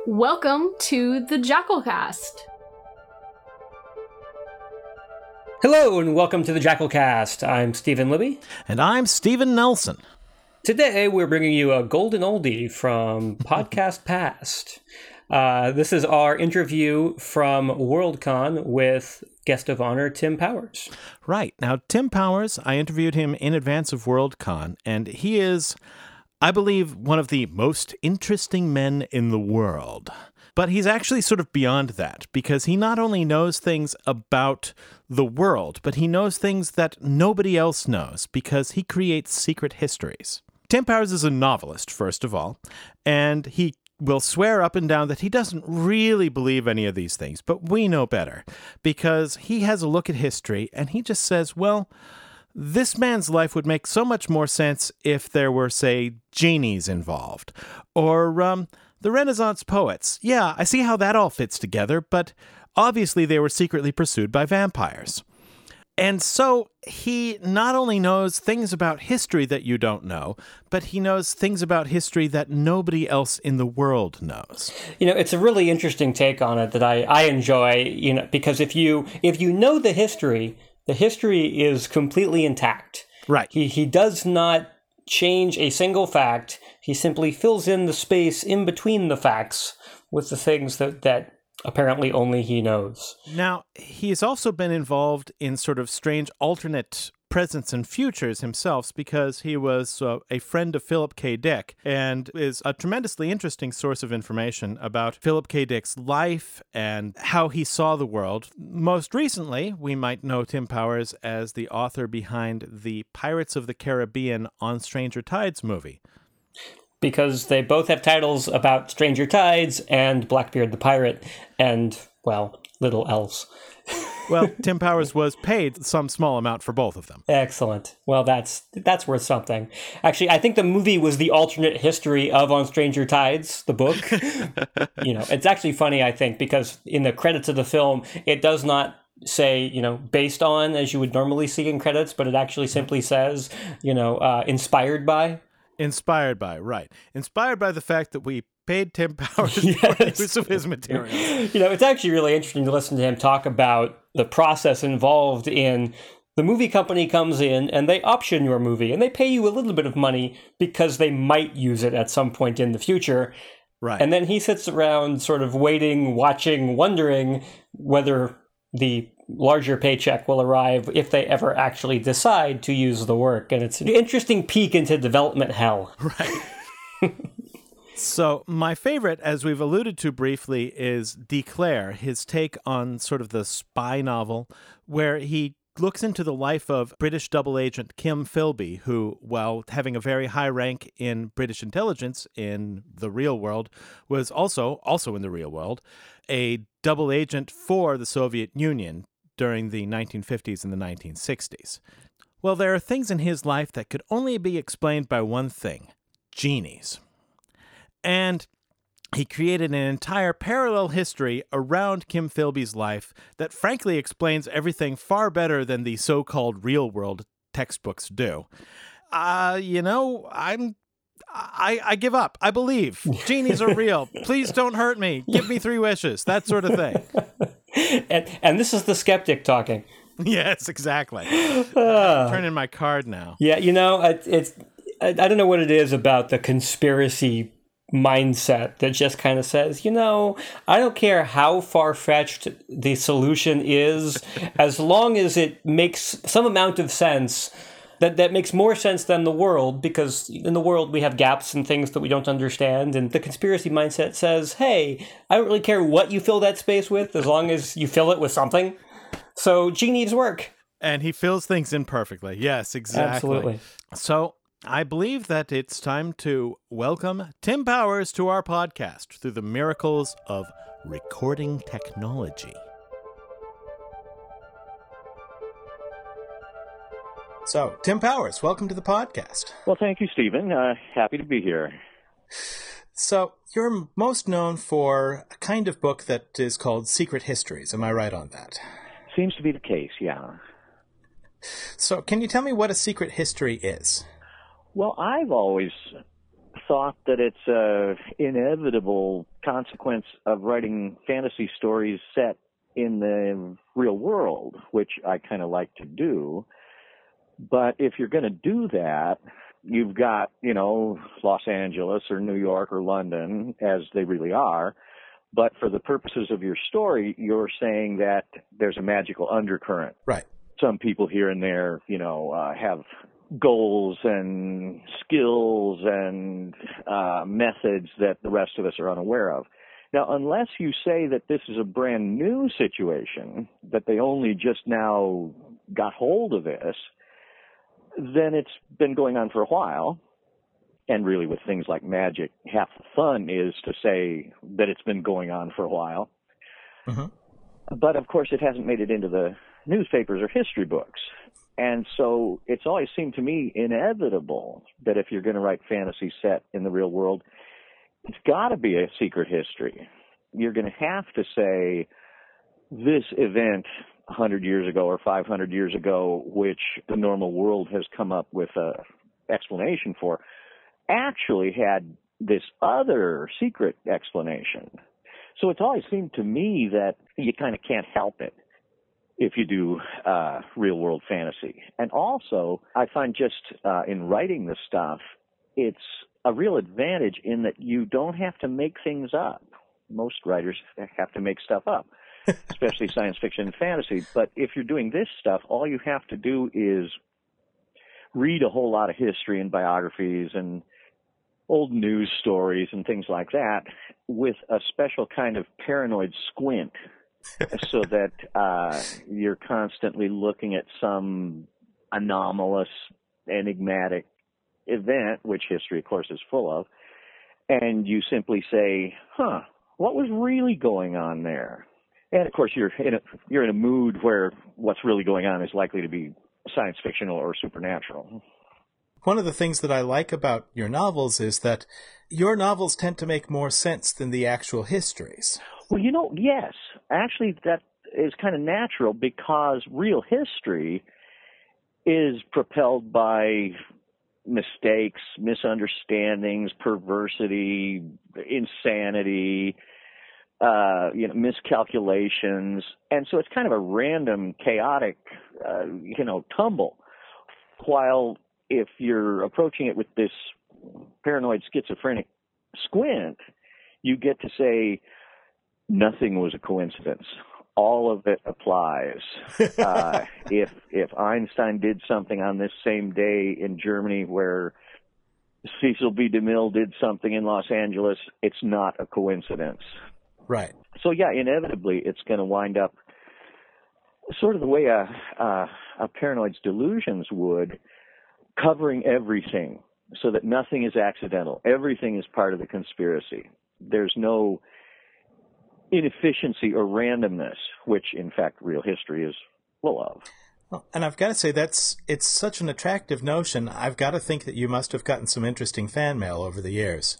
Welcome to the Jackalcast. Hello and welcome to the Jackalcast. I'm Stephen Libby. And I'm Stephen Nelson. Today we're bringing you a golden oldie from Podcast Past. This is our interview from Worldcon with guest of honor Tim Powers. Right. Now, Tim Powers, I interviewed him in advance of Worldcon, and he is, I believe, one of the most interesting men in the world. But he's actually sort of beyond that, because he not only knows things about the world, but he knows things that nobody else knows, because he creates secret histories. Tim Powers is a novelist, first of all, and he will swear up and down that he doesn't really believe any of these things, but we know better, because he has a look at history, and he just says, well, this man's life would make so much more sense if there were, say, genies involved, or the Renaissance poets. Yeah, I see how that all fits together, but obviously they were secretly pursued by vampires. And so he not only knows things about history that you don't know, but he knows things about history that nobody else in the world knows. You know, it's a really interesting take on it that I enjoy, because if you know the history is completely intact. Right. He does not change a single fact. He simply fills in the space in between the facts with the things that apparently only he knows. Now, he's also been involved in sort of strange alternate presents and futures himself, because he was a friend of Philip K. Dick and is a tremendously interesting source of information about Philip K. Dick's life and how he saw the world. Most recently, we might know Tim Powers as the author behind the Pirates of the Caribbean on Stranger Tides movie. Because they both have titles about Stranger Tides and Blackbeard the Pirate and, well, little else. Well, Tim Powers was paid some small amount for both of them. Excellent. Well, that's worth something. Actually, I think the movie was the alternate history of On Stranger Tides, the book. It's actually funny, I think, because in the credits of the film, it does not say, based on, as you would normally see in credits, but it actually simply says, inspired by. Inspired by, right. Inspired by the fact that we paid Tim Powers for the use of his materials. It's actually really interesting to listen to him talk about the process involved in the movie company comes in and they option your movie and they pay you a little bit of money because they might use it at some point in the future. Right. And then he sits around sort of waiting, watching, wondering whether the larger paycheck will arrive if they ever actually decide to use the work. And it's an interesting peek into development hell. Right. So my favorite, as we've alluded to briefly, is Declare, his take on sort of the spy novel, where he looks into the life of British double agent Kim Philby, who, while having a very high rank in British intelligence in the real world, was also in the real world, a double agent for the Soviet Union during the 1950s and the 1960s. Well, there are things in his life that could only be explained by one thing: genies. And he created an entire parallel history around Kim Philby's life that frankly explains everything far better than the so-called real-world textbooks do. I give up. I believe. Genies are real. Please don't hurt me. Give me 3 wishes. That sort of thing. And this is the skeptic talking. Yes, exactly. Turn in my card now. Yeah, I don't know what it is about the conspiracy mindset that just kind of says, I don't care how far-fetched the solution is, as long as it makes some amount of sense, that makes more sense than the world, because in the world we have gaps and things that we don't understand, and the conspiracy mindset says, hey, I don't really care what you fill that space with, as long as you fill it with something. So genies work. And he fills things in perfectly. Yes, exactly. Absolutely. So I believe that it's time to welcome Tim Powers to our podcast through the miracles of recording technology. So, Tim Powers, welcome to the podcast. Well, thank you, Stephen. Happy to be here. So, you're most known for a kind of book that is called Secret Histories. Am I right on that? Seems to be the case, yeah. So, can you tell me what a secret history is? Well, I've always thought that it's an inevitable consequence of writing fantasy stories set in the real world, which I kind of like to do. But if you're going to do that, you've got, Los Angeles or New York or London, as they really are. But for the purposes of your story, you're saying that there's a magical undercurrent. Right. Some people here and there, have goals and skills and methods that the rest of us are unaware of. Now, unless you say that this is a brand new situation, that they only just now got hold of this, then it's been going on for a while. And really with things like magic, half the fun is to say that it's been going on for a while. Mm-hmm. But of course it hasn't made it into the newspapers or history books. And so it's always seemed to me inevitable that if you're going to write fantasy set in the real world, it's got to be a secret history. You're going to have to say this event 100 years ago or 500 years ago, which the normal world has come up with an explanation for, actually had this other secret explanation. So it's always seemed to me that you kind of can't help it if you do real-world fantasy. And also, I find just in writing this stuff, it's a real advantage in that you don't have to make things up. Most writers have to make stuff up, especially science fiction and fantasy. But if you're doing this stuff, all you have to do is read a whole lot of history and biographies and old news stories and things like that with a special kind of paranoid squint so that you're constantly looking at some anomalous, enigmatic event, which history, of course, is full of, and you simply say, what was really going on there? And, of course, you're in a mood where what's really going on is likely to be science fictional or supernatural. One of the things that I like about your novels is that your novels tend to make more sense than the actual histories. Well, yes. Actually, that is kind of natural because real history is propelled by mistakes, misunderstandings, perversity, insanity, miscalculations. And so it's kind of a random, chaotic, tumble. While if you're approaching it with this paranoid schizophrenic squint, you get to say nothing was a coincidence. All of it applies. If Einstein did something on this same day in Germany where Cecil B. DeMille did something in Los Angeles, it's not a coincidence. Right. So, yeah, inevitably it's going to wind up sort of the way a paranoid's delusions would, covering everything so that nothing is accidental. Everything is part of the conspiracy. There's no inefficiency or randomness, which, in fact, real history is full of. Well, and I've got to say, it's such an attractive notion. I've got to think that you must have gotten some interesting fan mail over the years.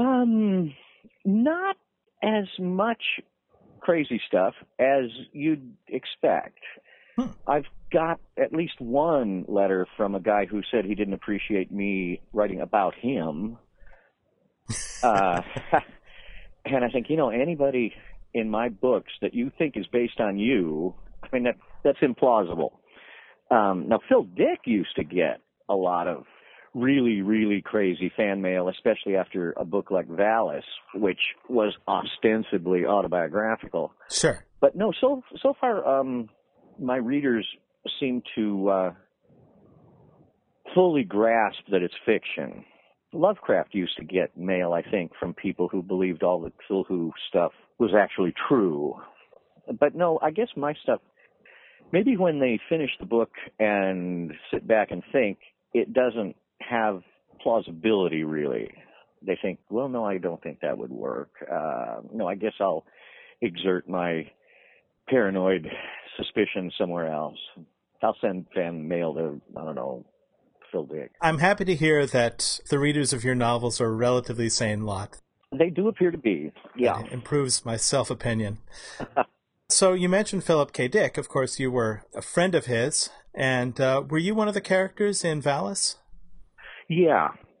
Not as much crazy stuff as you'd expect. I've got at least one letter from a guy who said he didn't appreciate me writing about him. And I think, anybody in my books that you think is based on you, I mean, that's implausible. Now, Phil Dick used to get a lot of really, really crazy fan mail, especially after a book like Valis, which was ostensibly autobiographical. Sure. But no, so far, my readers seem to fully grasp that it's fiction. Lovecraft used to get mail, I think, from people who believed all the Cthulhu stuff was actually true. But no, I guess my stuff, maybe when they finish the book and sit back and think, it doesn't have plausibility, really. They think, well, no, I don't think that would work. No, I guess I'll exert my paranoid suspicion somewhere else. I'll send fan mail to, I don't know, Phil Dick. I'm happy to hear that the readers of your novels are a relatively sane lot. They do appear to be, yeah. It improves my self-opinion. So you mentioned Philip K. Dick. Of course, you were a friend of his. And were you one of the characters in Valis? Yeah.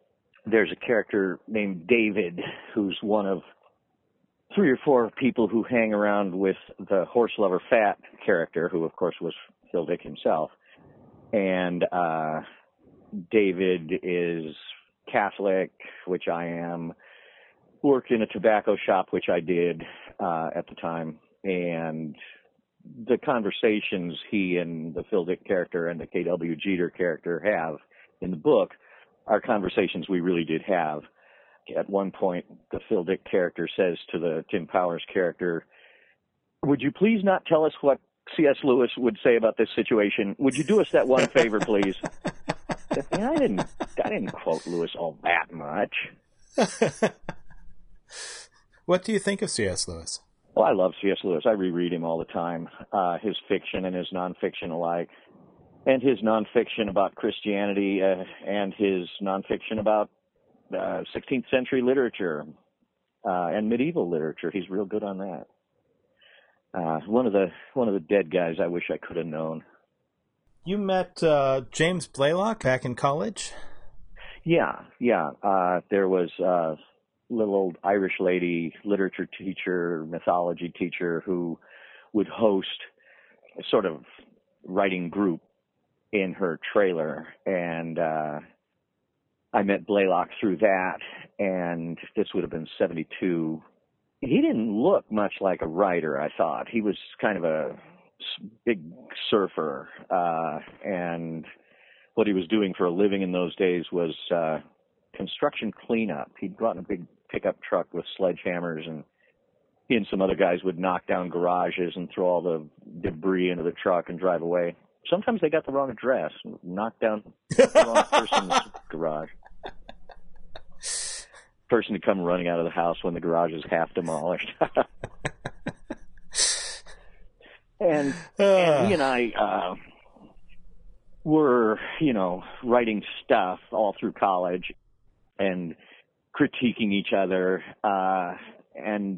there's a character named David who's one of 3 or 4 people who hang around with the horse lover Fat character, who of course was Phil Dick himself. And David is Catholic, which I am, worked in a tobacco shop, which I did at the time, and the conversations he and the Phil Dick character and the K.W. Jeter character have in the book are conversations we really did have. At one point, the Phil Dick character says to the Tim Powers character, "Would you please not tell us what C.S. Lewis would say about this situation? Would you do us that one favor, please?" I didn't quote Lewis all that much. What do you think of C.S. Lewis? Well, I love C.S. Lewis. I reread him all the time, his fiction and his nonfiction alike, and his nonfiction about Christianity and his nonfiction about 16th century literature and medieval literature. He's real good on that. One of the dead guys I wish I could have known. You met James Blaylock back in college? Yeah. There was a little old Irish lady, literature teacher, mythology teacher, who would host a sort of writing group in her trailer, and I met Blaylock through that, and this would have been 1972. He didn't look much like a writer, I thought. He was kind of a big surfer, and what he was doing for a living in those days was construction cleanup. He'd go out in a big pickup truck with sledgehammers, and he and some other guys would knock down garages and throw all the debris into the truck and drive away. Sometimes they got the wrong address and knocked down the wrong person's garage. Person to come running out of the house when the garage is half demolished. And he and I were, writing stuff all through college and critiquing each other. And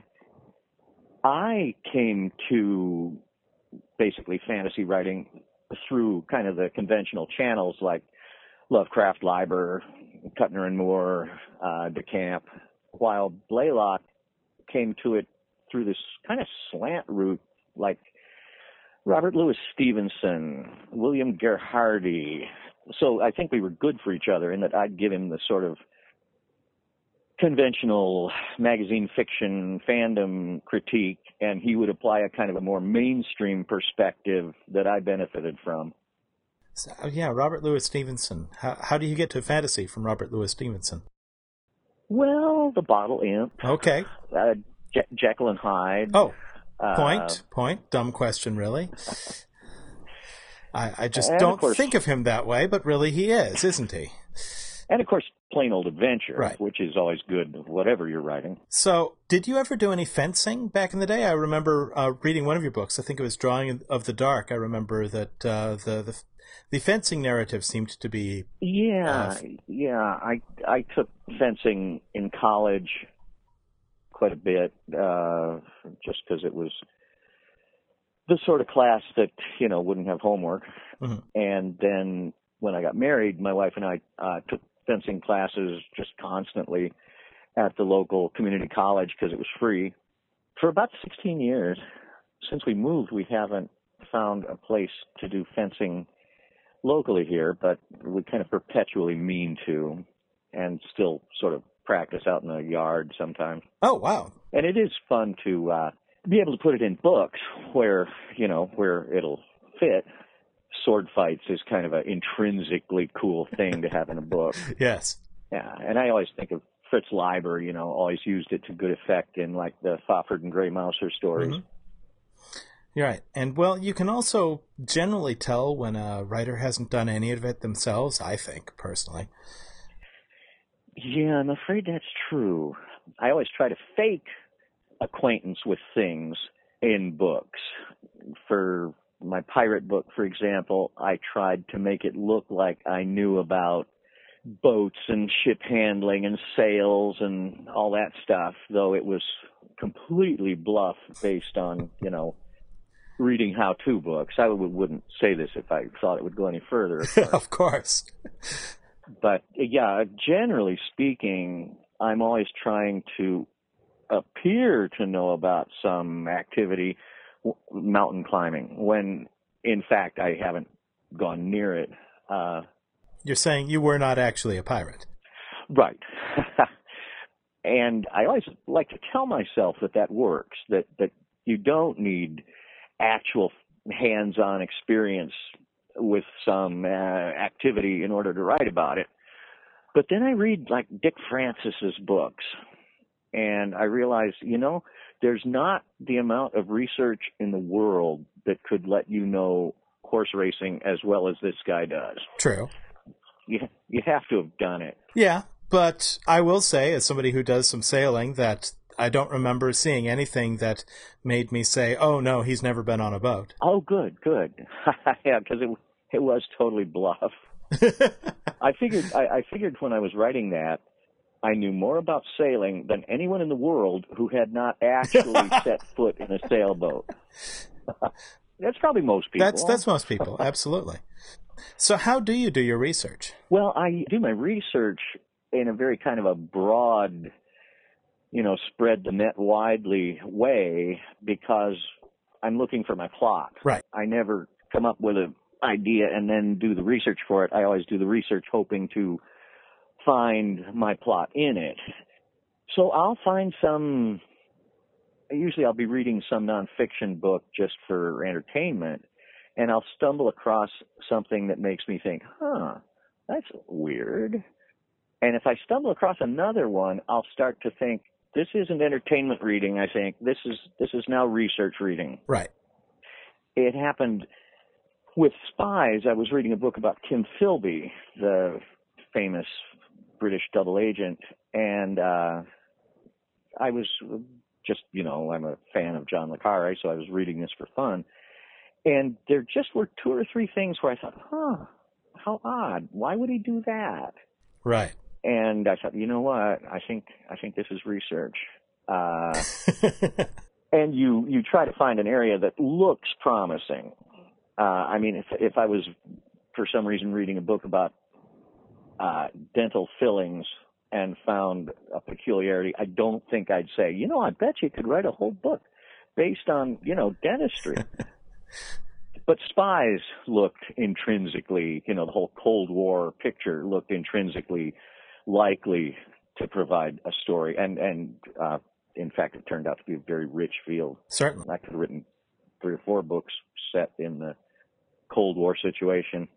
I came to basically fantasy writing through kind of the conventional channels like Lovecraft, Leiber, Kuttner and Moore, DeCamp, while Blaylock came to it through this kind of slant route like Robert Louis Stevenson, William Gerhardi. So I think we were good for each other in that I'd give him the sort of conventional magazine fiction fandom critique, and he would apply a kind of a more mainstream perspective that I benefited from. So, yeah, Robert Louis Stevenson. How do you get to fantasy from Robert Louis Stevenson? Well, The Bottle Imp. Okay. Jekyll and Hyde. Oh, point. Dumb question, really. I just don't think of him that way, but really he is, isn't he? And, of course, plain old adventure, right, which is always good, whatever you're writing. So, did you ever do any fencing back in the day? I remember reading one of your books. I think it was Drawing of the Dark. I remember that the fencing narrative seemed to be... Yeah. I took fencing in college quite a bit, just because it was the sort of class that, wouldn't have homework. Mm-hmm. And then when I got married, my wife and I took fencing classes just constantly at the local community college because it was free. For about 16 years, since we moved, we haven't found a place to do fencing locally here, but we kind of perpetually mean to, and still sort of practice out in the yard sometimes. Oh, wow. And it is fun to be able to put it in books where it'll fit. Sword fights is kind of an intrinsically cool thing to have in a book. Yes. Yeah, and I always think of Fritz Leiber, always used it to good effect in like the Fafhrd and Grey Mouser stories. Mm-hmm. You're right. And well, you can also generally tell when a writer hasn't done any of it themselves, I think, personally. Yeah, I'm afraid that's true. I always try to fake acquaintance with things in books. For my pirate book, for example, I tried to make it look like I knew about boats and ship handling and sails and all that stuff, though it was completely bluff based on, reading how-to books. I wouldn't say this if I thought it would go any further. Of course. But yeah, generally speaking, I'm always trying to appear to know about some activity, mountain climbing, when in fact I haven't gone near it. You're saying you were not actually a pirate. Right. And I always like to tell myself that works, that you don't need actual hands-on experience with some activity in order to write about it. But then I read like Dick Francis's books, and I realize, there's not the amount of research in the world that could let you know horse racing as well as this guy does. True. You have to have done it. Yeah, but I will say, as somebody who does some sailing, that I don't remember seeing anything that made me say, oh, no, he's never been on a boat. Oh, good. Yeah, because it was totally bluff. I figured when I was writing that, I knew more about sailing than anyone in the world who had not actually set foot in a sailboat. That's probably most people. That's most people, absolutely. So how do you do your research? Well, I do my research in a very kind of a broad, spread the net widely way, because I'm looking for my plot. Right. I never come up with an idea and then do the research for it. I always do the research hoping to find my plot in it. So I'll find usually I'll be reading some nonfiction book just for entertainment, and I'll stumble across something that makes me think, that's weird. And if I stumble across another one, I'll start to think, this isn't entertainment reading, I think. This is now research reading. Right. It happened with Spies. I was reading a book about Kim Philby, the famous British double agent, and I was just, I'm a fan of John le Carre, so I was reading this for fun. And there just were two or three things where I thought, how odd. Why would he do that? Right. And I thought, you know what? I think this is research. And you try to find an area that looks promising. If I was for some reason reading a book about dental fillings and found a peculiarity, I don't think I'd say, I bet you could write a whole book based on, dentistry. But Spies looked intrinsically, the whole Cold War picture looked intrinsically likely to provide a story. And in fact, it turned out to be a very rich field. Certainly. I could have written 3 or 4 books set in the Cold War situation.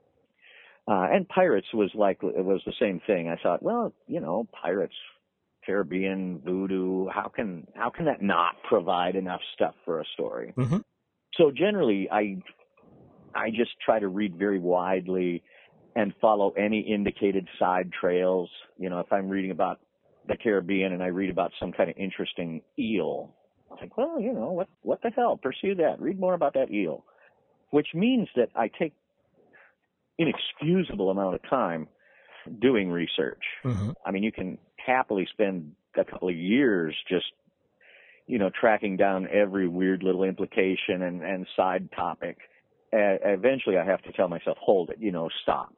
And Pirates was the same thing. I thought, well, Pirates, Caribbean, voodoo, how can that not provide enough stuff for a story? Mm-hmm. So generally, I just try to read very widely and follow any indicated side trails. If I'm reading about the Caribbean and I read about some kind of interesting eel, I think, well, what the hell? Pursue that. Read more about that eel. Which means that I take inexcusable amount of time doing research. Mm-hmm. I mean, you can happily spend a couple of years just, tracking down every weird little implication and side topic. Eventually I have to tell myself, hold it, stop.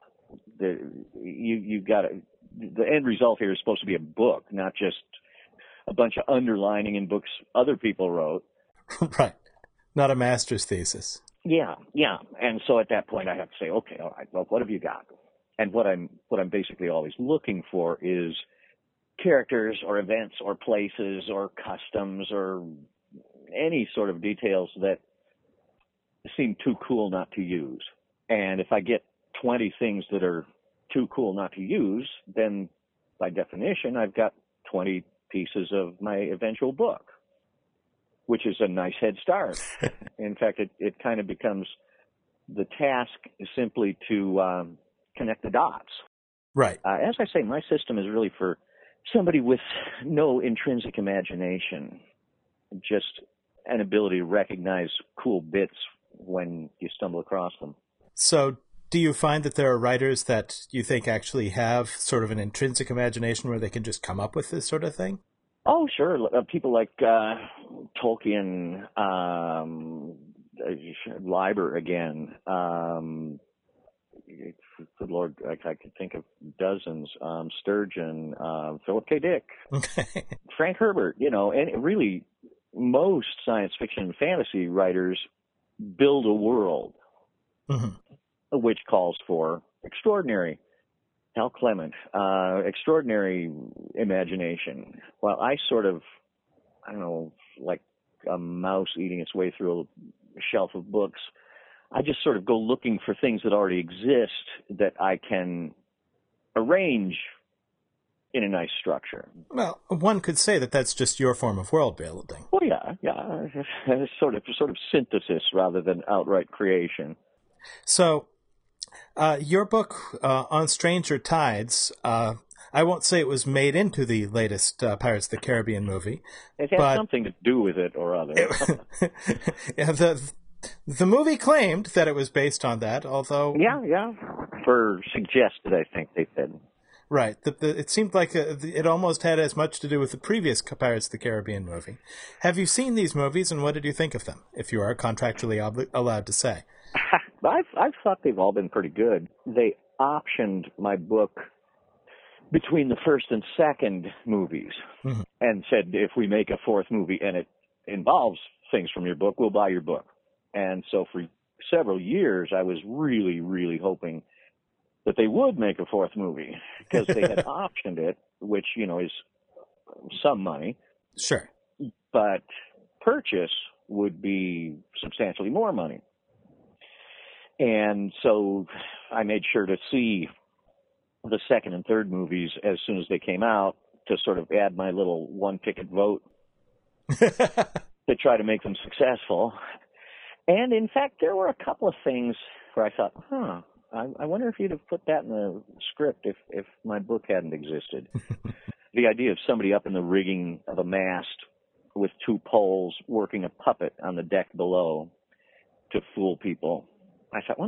You gotta, the end result here is supposed to be a book, not just a bunch of underlining in books other people wrote. Right. Not a master's thesis. Yeah. And so at that point I have to say, okay, all right, well, what have you got? And what I'm basically always looking for is characters or events or places or customs or any sort of details that seem too cool not to use. And if I get 20 things that are too cool not to use, then by definition, I've got 20 pieces of my eventual book, which is a nice head start. In fact, it kind of becomes the task simply to connect the dots. Right. As I say, my system is really for somebody with no intrinsic imagination, just an ability to recognize cool bits when you stumble across them. So do you find that there are writers that you think actually have sort of an intrinsic imagination where they can just come up with this sort of thing? Oh, sure. People like Tolkien, Leiber again, good Lord, I could think of dozens. Sturgeon, Philip K. Dick, Okay. Frank Herbert, and really most science fiction and fantasy writers build a world which calls for extraordinary, Hal Clement, extraordinary imagination. Well, I don't know, like a mouse eating its way through a shelf of books, I just sort of go looking for things that already exist that I can arrange in a nice structure. Well, one could say that that's just your form of world building. Oh yeah. Sort of synthesis rather than outright creation. So, your book on Stranger Tides, I won't say it was made into the latest Pirates of the Caribbean movie. It has something to do with it or other. Yeah, the movie claimed that it was based on that, although... Yeah. For suggested, I think they said. Right. It seemed like it almost had as much to do with the previous Pirates of the Caribbean movie. Have you seen these movies, and what did you think of them, if you are contractually allowed to say? I've thought they've all been pretty good. They optioned my book between the first and second movies and said, if we make a fourth movie and it involves things from your book, we'll buy your book. And so for several years, I was really, really hoping that they would make a fourth movie because they had optioned it, which, is some money. Sure. But purchase would be substantially more money. And so I made sure to see the second and third movies as soon as they came out to sort of add my little one-ticket vote to try to make them successful. And, in fact, there were a couple of things where I thought, I wonder if you'd have put that in the script if my book hadn't existed. The idea of somebody up in the rigging of a mast with two poles working a puppet on the deck below to fool people. I thought,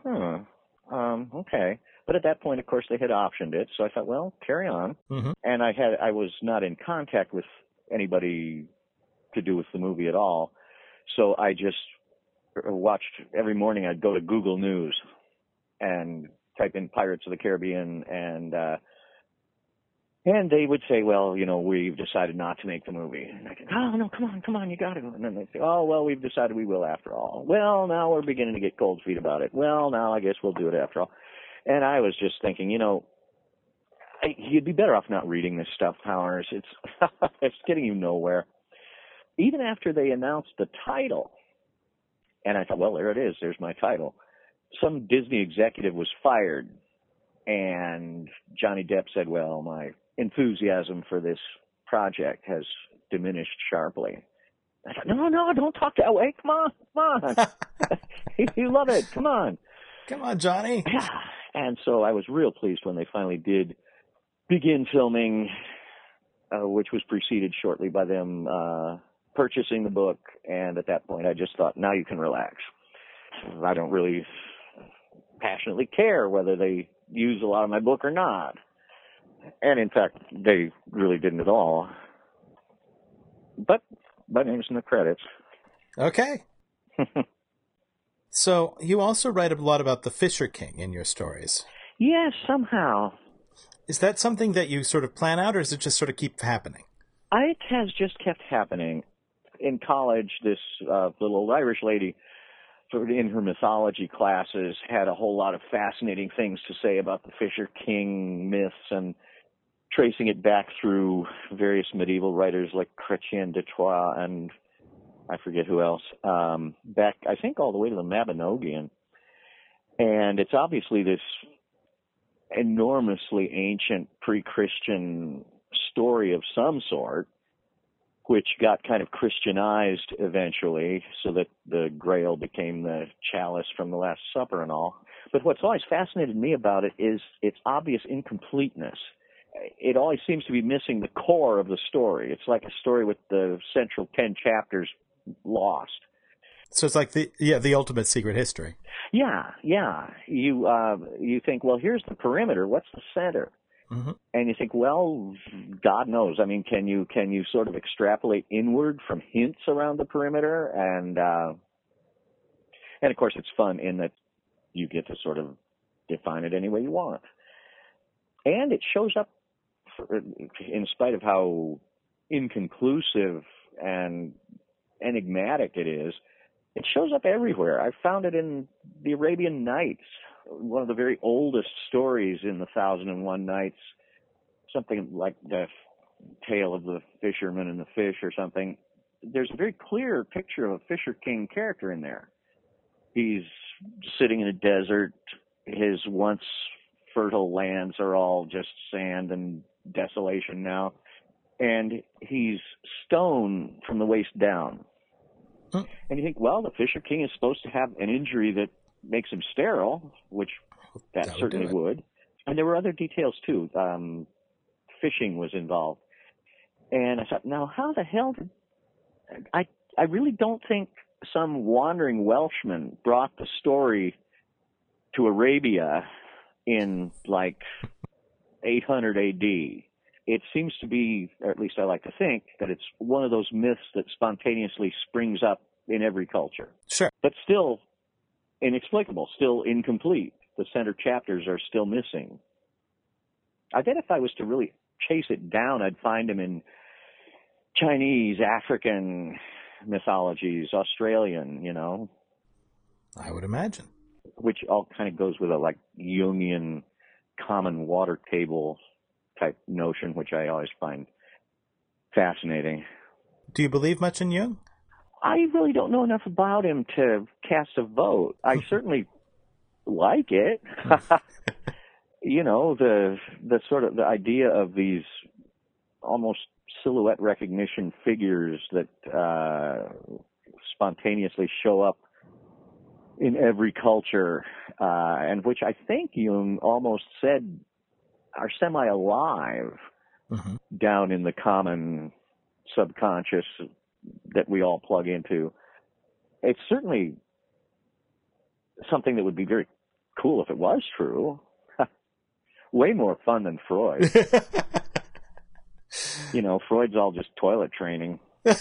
okay. But at that point, of course, they had optioned it. So I thought, well, carry on. And I was not in contact with anybody to do with the movie at all. So I just watched every morning. I'd go to Google News and type in Pirates of the Caribbean, and they would say, well, we've decided not to make the movie. And I go, oh, no, come on, you got to. And then they'd say, oh, well, we've decided we will after all. Well, now we're beginning to get cold feet about it. Well, now I guess we'll do it after all. And I was just thinking, you'd be better off not reading this stuff, Powers. It's getting you nowhere. Even after they announced the title, and I thought, well, there it is. There's my title. Some Disney executive was fired, and Johnny Depp said, well, my enthusiasm for this project has diminished sharply. I thought, no, don't talk that way. Come on. You love it. Come on. Come on, Johnny. Yeah. And so I was real pleased when they finally did begin filming, which was preceded shortly by them purchasing the book. And at that point, I just thought, now you can relax. I don't really passionately care whether they use a lot of my book or not. And in fact, they really didn't at all. But my name's in the credits. Okay. So you also write a lot about the Fisher King in your stories. Yes, somehow. Is that something that you sort of plan out, or does it just sort of keep happening? It has just kept happening. In college, this little Irish lady, in her mythology classes, had a whole lot of fascinating things to say about the Fisher King myths and tracing it back through various medieval writers like Chrétien de Troyes and I forget who else, back, I think, all the way to the Mabinogion. And it's obviously this enormously ancient pre-Christian story of some sort, which got kind of Christianized eventually, so that the Grail became the chalice from the Last Supper and all. But what's always fascinated me about it is its obvious incompleteness. It always seems to be missing the core of the story. It's like a story with the central 10 chapters lost. So it's like the ultimate secret history. Yeah. You think, well, here's the perimeter. What's the center? Mm-hmm. And you think, well, God knows. I mean, can you sort of extrapolate inward from hints around the perimeter? And of course, it's fun in that you get to sort of define it any way you want. And it shows up, in spite of how inconclusive and enigmatic it is, it shows up everywhere. I found it in the Arabian Nights, one of the very oldest stories in the 1001 Nights, something like the tale of the fisherman and the fish or something. There's a very clear picture of a Fisher King character in there. He's sitting in a desert. His once fertile lands are all just sand and desolation now. And he's stone from the waist down. And you think, well, the Fisher King is supposed to have an injury that makes him sterile, which that certainly would. And there were other details, too. Fishing was involved. And I thought, now, how the hell did... I really don't think some wandering Welshman brought the story to Arabia in, like, 800 A.D., It seems to be, or at least I like to think, that it's one of those myths that spontaneously springs up in every culture. Sure. But still inexplicable, still incomplete. The center chapters are still missing. I bet if I was to really chase it down, I'd find them in Chinese, African mythologies, Australian, I would imagine. Which all kind of goes with a, like, Jungian common water table type notion, which I always find fascinating. Do you believe much in Jung? I really don't know enough about him to cast a vote. I certainly like it. The sort of the idea of these almost silhouette recognition figures that spontaneously show up in every culture, and which I think Jung almost said are semi-alive down in the common subconscious that we all plug into. It's certainly something that would be very cool if it was true. Way more fun than Freud. Freud's all just toilet training.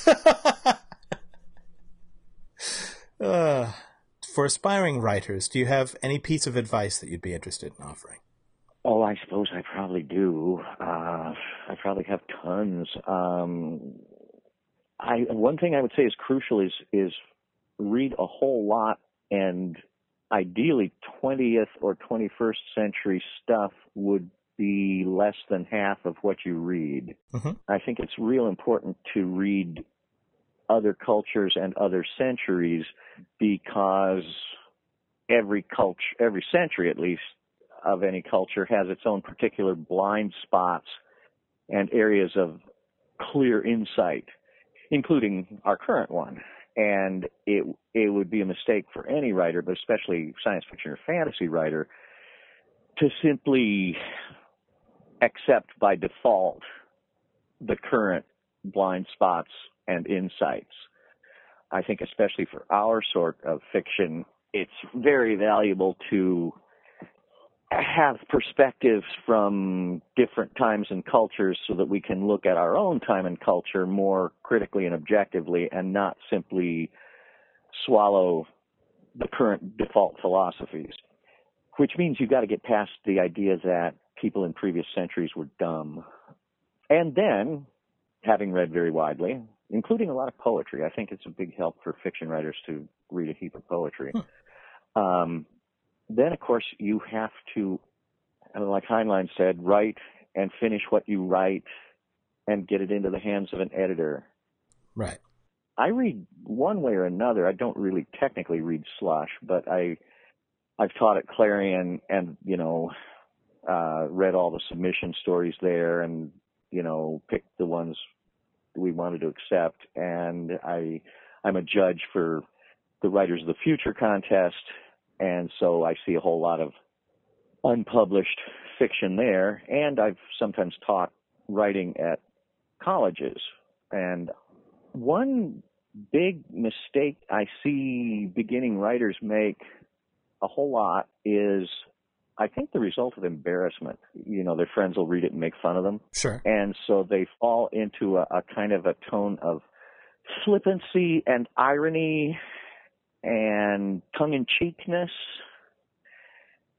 For aspiring writers, do you have any piece of advice that you'd be interested in offering? Oh, I suppose I probably do. I probably have tons. One thing I would say is crucial is read a whole lot, and ideally 20th or 21st century stuff would be less than half of what you read. I think it's real important to read other cultures and other centuries, because every century at least, of any culture has its own particular blind spots and areas of clear insight, including our current one. And it would be a mistake for any writer, but especially science fiction or fantasy writer, to simply accept by default the current blind spots and insights. I think especially for our sort of fiction, it's very valuable to have perspectives from different times and cultures so that we can look at our own time and culture more critically and objectively, and not simply swallow the current default philosophies, which means you've got to get past the idea that people in previous centuries were dumb. And then, having read very widely, including a lot of poetry, I think it's a big help for fiction writers to read a heap of poetry. Then, of course, you have to, like Heinlein said, write and finish what you write and get it into the hands of an editor. Right. I read one way or another. I don't really technically read slush, but I've taught at Clarion and, read all the submission stories there and, picked the ones we wanted to accept. And I'm a judge for the Writers of the Future contest. And so I see a whole lot of unpublished fiction there. And I've sometimes taught writing at colleges. And one big mistake I see beginning writers make a whole lot is, I think, the result of embarrassment. Their friends will read it and make fun of them. Sure. And so they fall into a kind of a tone of flippancy and irony and tongue-in-cheekness.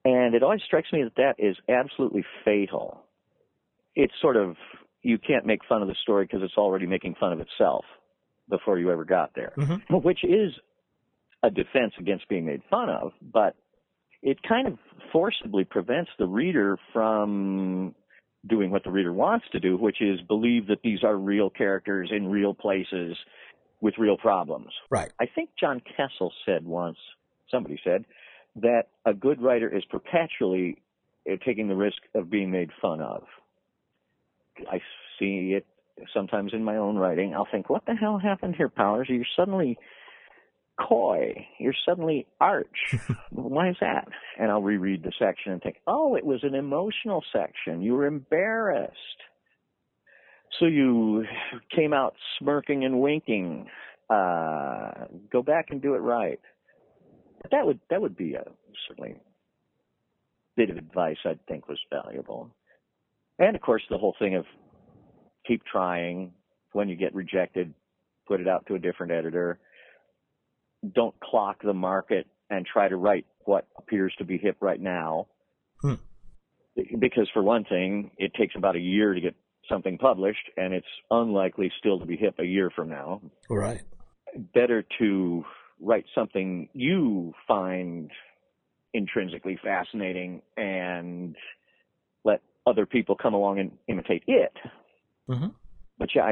And it always strikes me that that is absolutely fatal. It's sort of, you can't make fun of the story because it's already making fun of itself before you ever got there, which is a defense against being made fun of, but it kind of forcibly prevents the reader from doing what the reader wants to do, which is believe that these are real characters in real places with real problems. Right. I think John Kessel said once, somebody said, that a good writer is perpetually taking the risk of being made fun of. I see it sometimes in my own writing. I'll think, what the hell happened here, Powers? You're suddenly coy. You're suddenly arch. Why is that? And I'll reread the section and think, oh, it was an emotional section. You were embarrassed. So you came out smirking and winking. Go back and do it right. That would be a certainly bit of advice I'd think was valuable. And of course, the whole thing of keep trying. When you get rejected, put it out to a different editor. Don't clock the market and try to write what appears to be hip right now. Because for one thing, it takes about a year to get something published, and it's unlikely still to be hip a year from now. Right. Better to write something you find intrinsically fascinating and let other people come along and imitate it. But yeah,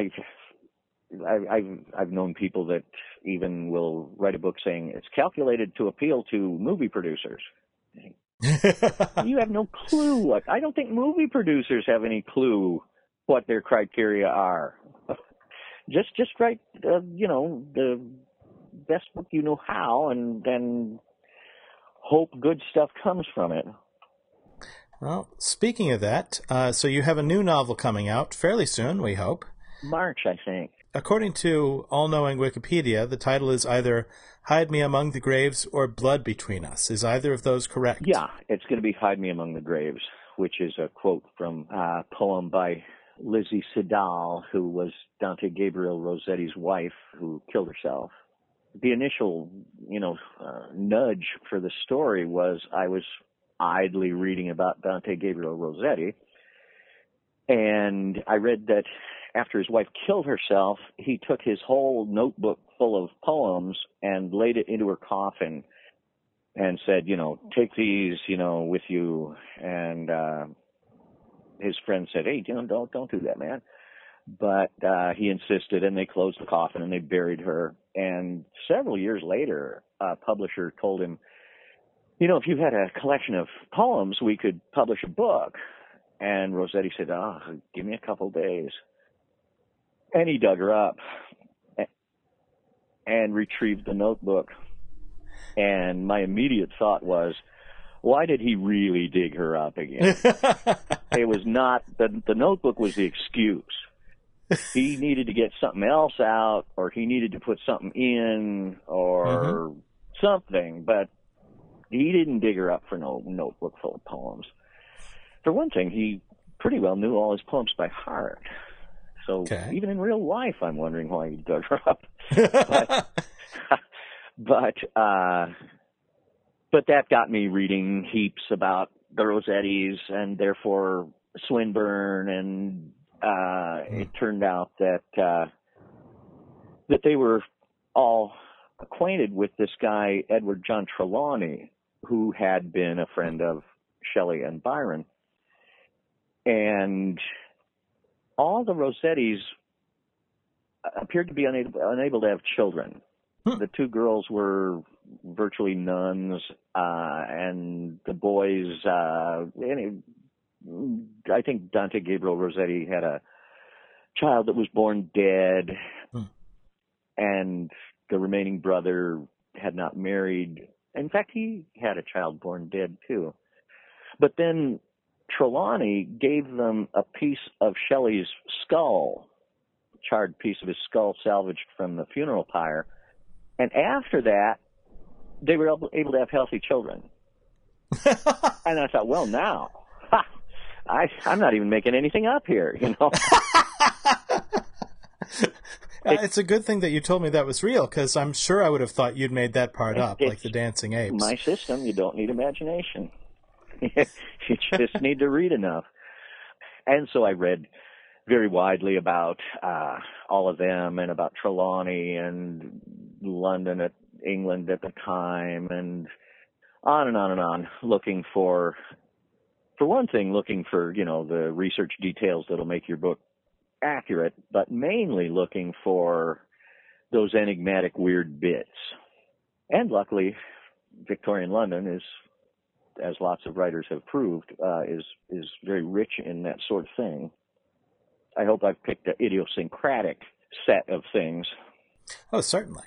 I've known people that even will write a book saying it's calculated to appeal to movie producers. You have no clue I don't think movie producers have any clue what their criteria are. Just write, the best book you know how, and then hope good stuff comes from it. Well, speaking of that, so you have a new novel coming out fairly soon, we hope. March, I think. According to all-knowing Wikipedia, the title is either Hide Me Among the Graves or Blood Between Us. Is either of those correct? Yeah, it's going to be Hide Me Among the Graves, which is a quote from a poem by Lizzie Siddal, who was Dante Gabriel Rossetti's wife, who killed herself. The initial, nudge for the story was I was idly reading about Dante Gabriel Rossetti, and I read that after his wife killed herself, he took his whole notebook full of poems and laid it into her coffin and said, take these, with you. And his friend said, hey, don't do that, man. But he insisted, and they closed the coffin and they buried her. And several years later, a publisher told him, if you had a collection of poems, we could publish a book. And Rossetti said, give me a couple days. And he dug her up and retrieved the notebook. And my immediate thought was, why did he really dig her up again? It was not, the notebook was the excuse. He needed to get something else out, or he needed to put something in, or something, but he didn't dig her up for no notebook full of poems. For one thing, he pretty well knew all his poems by heart. So even in real life, I'm wondering why he dug her up. But that got me reading heaps about the Rossettis and therefore Swinburne, and it turned out that they were all acquainted with this guy, Edward John Trelawney, who had been a friend of Shelley and Byron. And all the Rossettis appeared to be unable to have children. The two girls were virtually nuns, and the boys, I think Dante Gabriel Rossetti had a child that was born dead, and the remaining brother had not married. In fact, he had a child born dead too. But then Trelawney gave them a piece of Shelley's skull, a charred piece of his skull salvaged from the funeral pyre. And after that, they were able to have healthy children. And I thought, well, now, I'm not even making anything up here, It's a good thing that you told me that was real, because I'm sure I would have thought you'd made that part up, like the dancing apes. My system, you don't need imagination. You just need to read enough. And so I read very widely about all of them, and about Trelawney and London at England at the time, and on and on and on, looking for one thing, looking for, the research details that'll make your book accurate, but mainly looking for those enigmatic weird bits. And luckily, Victorian London is, as lots of writers have proved, is very rich in that sort of thing. I hope I've picked an idiosyncratic set of things. Oh, certainly.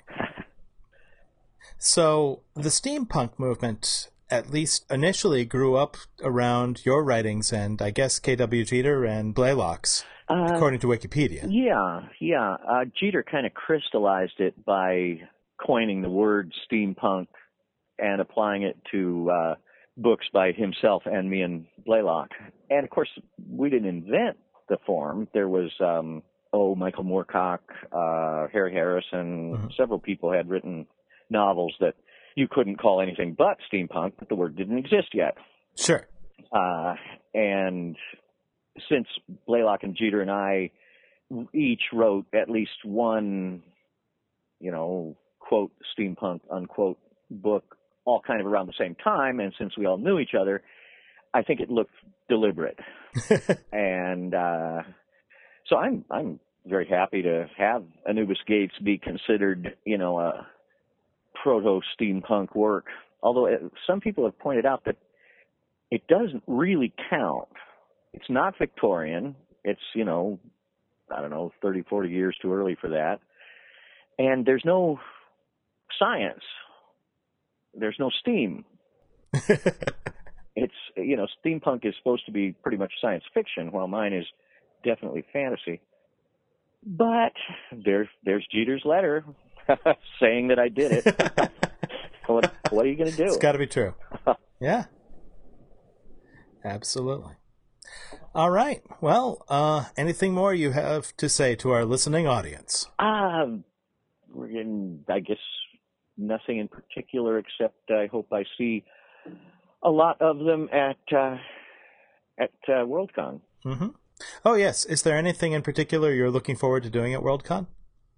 So the steampunk movement, at least initially, grew up around your writings and, I guess, K.W. Jeter and Blaylock's, according to Wikipedia. Yeah. Jeter kind of crystallized it by coining the word steampunk and applying it to books by himself and me and Blaylock. And, of course, we didn't invent the form. There was, Michael Moorcock, Harry Harrison, several people had written novels that you couldn't call anything but steampunk, but the word didn't exist yet. Sure. And since Blaylock and Jeter and I each wrote at least one, quote, steampunk, unquote, book, all kind of around the same time, and since we all knew each other, I think it looked deliberate. And so I'm very happy to have Anubis Gates be considered, a proto-steampunk work, although some people have pointed out that it doesn't really count. It's not Victorian. It's, 30, 40 years too early for that. And there's no science. There's no steam. It's, steampunk is supposed to be pretty much science fiction, while mine is definitely fantasy. But there's Jeter's letter saying that I did it. What are you going to do? It's got to be true. Yeah. Absolutely. All right. Well, anything more you have to say to our listening audience? I guess nothing in particular, except I hope I see a lot of them at Worldcon. Mm-hmm. Oh, yes. Is there anything in particular you're looking forward to doing at Worldcon?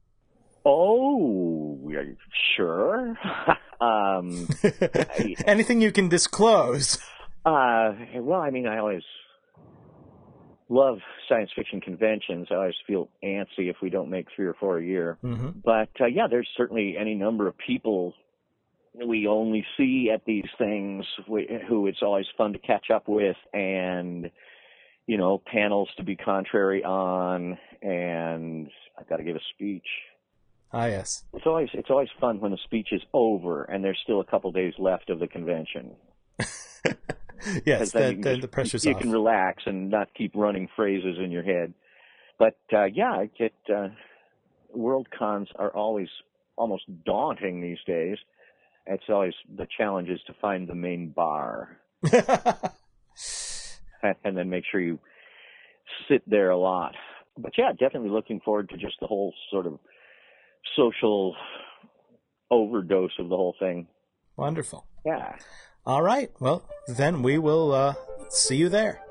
Oh, sure. Anything you can disclose? Well, I always love science fiction conventions. I always feel antsy if we don't make 3 or 4 a year. Mm-hmm. But, there's certainly any number of people we only see at these things who it's always fun to catch up with, and, panels to be contrary on, and I've got to give a speech. Ah, yes. It's always fun when the speech is over and there's still a couple days left of the convention. Yes, then the pressure's off. You can relax and not keep running phrases in your head. But, World Cons are always almost daunting these days. It's always the challenge is to find the main bar. And then make sure you sit there a lot. But, definitely looking forward to just the whole sort of social overdose of the whole thing. Wonderful. Yeah. All right. Well, then we will see you there.